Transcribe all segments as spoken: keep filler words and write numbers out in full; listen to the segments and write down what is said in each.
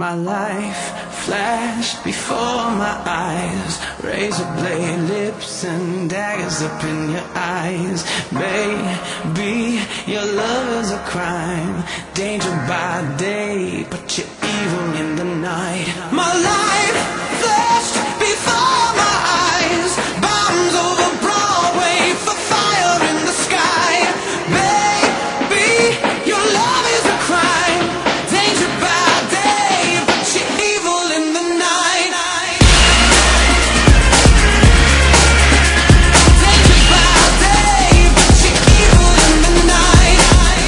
My life flashed before my eyes, razor blade lips and daggers up in your eyes. Baby, your love is a crime, danger by day, but you're evil in the night. My life flashed before my eyes, bombs over Broadway for fire in the sky. Baby, your love is a crime, danger by day, but you're evil in the night. Danger by day, but you're evil in the night.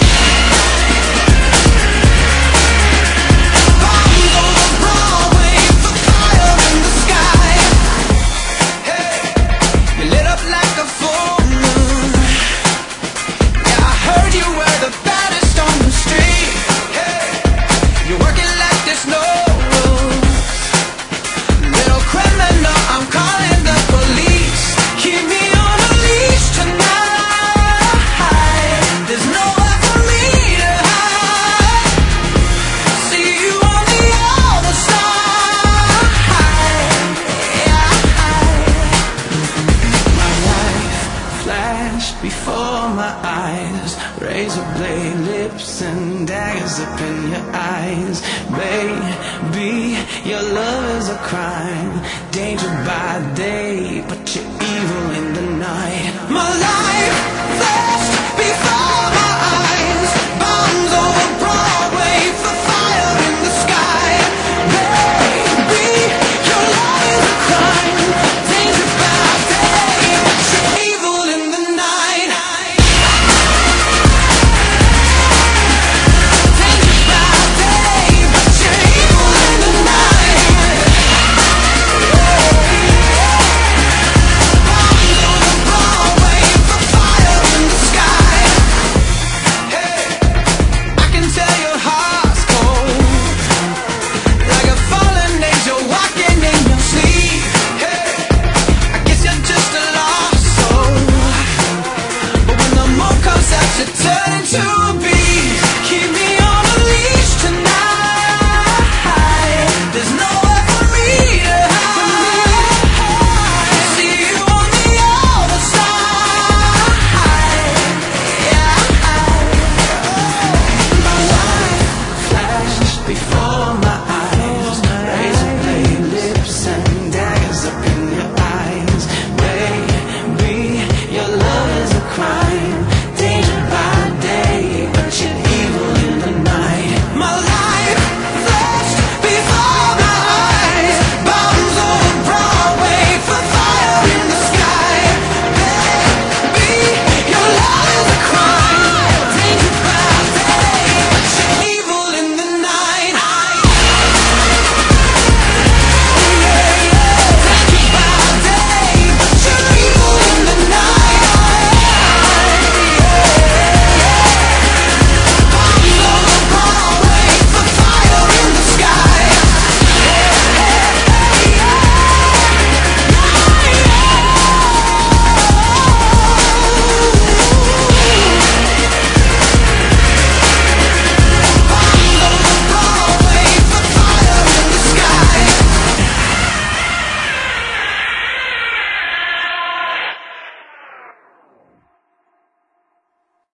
Bombs over Broadway for fire in the sky. Hey, you lit up like a full moon. Yeah, I heard you were the baddest on the street. Hey, you're working like there's no rules. Little criminal, I'm calling the police. Keep me on a leash tonight. There's nowhere for me to hide. See you on the other side. Yeah. My life flashed before my eyes, razor blade lips and daggers up in your eyes. Baby, your love is a crime, danger by day, but you're evil in the night. My life flashed